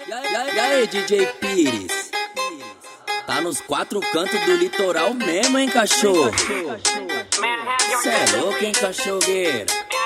E aí, DJ Pires? Tá nos quatro cantos do litoral mesmo, hein, cachorro? Cê é louco, hein, cachorreira?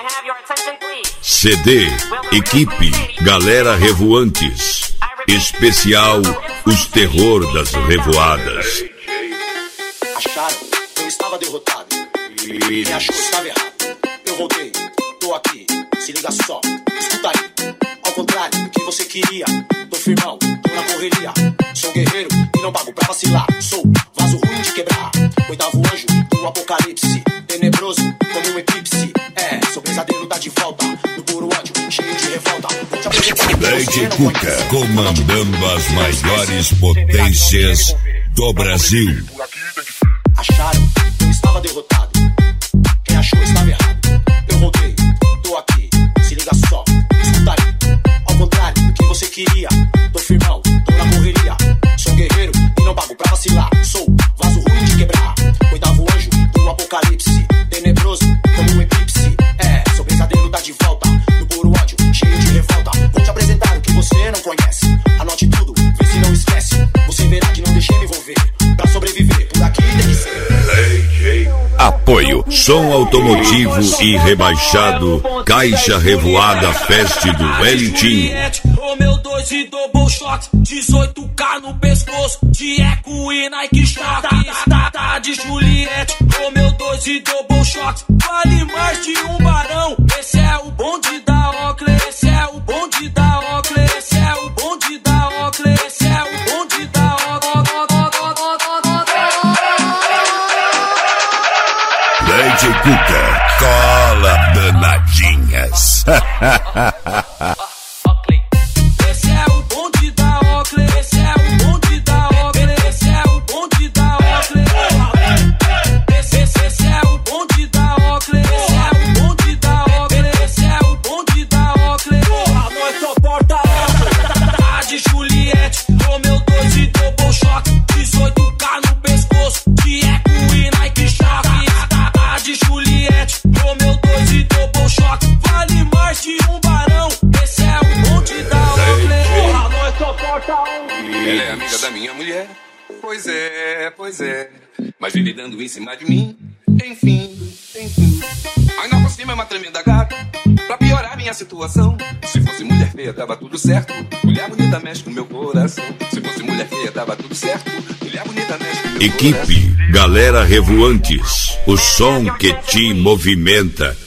CD, equipe, galera revoantes. Especial, os terror das revoadas. Acharam que eu estava derrotado. Quem achou que estava errado. Eu voltei, tô aqui, se liga só, escuta aí. Ao contrário do que você queria, tô firmão, tô na correria. Sou guerreiro e não pago pra vacilar. Sou vaso ruim de quebrar, oitavo anjo do apocalipse. Tenebroso como um eclipse. Sou pesadelo, tá de volta. No puro ódio, cheio de revolta. Vou te apresentar. DJ Cuca, comandando as maiores potências do Brasil. Acharam que eu estava derrotado. Quem achou estava errado. Eu voltei, tô aqui, se liga só, escuta aí. Ao contrário do que você queria, tô firmão, tô na correria. Sou guerreiro e não pago pra vacilar. Sou vaso ruim de quebrar, oitavo anjo do apocalipse. Tenebroso como um eclipse. Sou pesadelo, tá de volta. No puro ódio, cheio de revolta. Vou te apresentar o que você não conhece. Anote tudo, vê se não esquece. Você verá que não deixei me envolver. Pra sobreviver, por aqui tem que ser. Apoio, som automotivo e rebaixado, Caixa Revoada Fest do Elitinho. Romeu 2 e double shot, 18K no pescoço, de eco e Nike Shock. Tá de Juliette, Romeu 2 e double shot, vale mais de um barão. Esse é o bonde da Oakley, esse é o bonde da Oakley, esse é o bonde da Oakley, esse é o bonde da Oakley. DJ Cuca, cola danadinhas. Esse é o bonde da Oakley, esse é o bonde da Oakley, esse é o bonde da Oakley. Esse é o bonde da Oakley, esse é o bonde da Oakley, esse é o bonde da Oakley. Nós só porta tá de Juliette, Romeu 2 e double shot, 18K no pescoço, de eco e Nike Shock. Tá de Juliette, Romeu 2 e double shot, vale mais de um barão. Esse é o bonde da Oakley. Nós só porta Ela é amiga da minha mulher. Pois é. Mas vive dando em cima de mim. Enfim. Ainda por cima é uma tremenda gata. Pra piorar minha situação. Se fosse mulher feia, tava tudo certo. Mulher bonita mexe com meu coração. Se fosse mulher feia, tava tudo certo. Mulher bonita mexe com meu Equipe, galera revoantes, o som que te movimenta.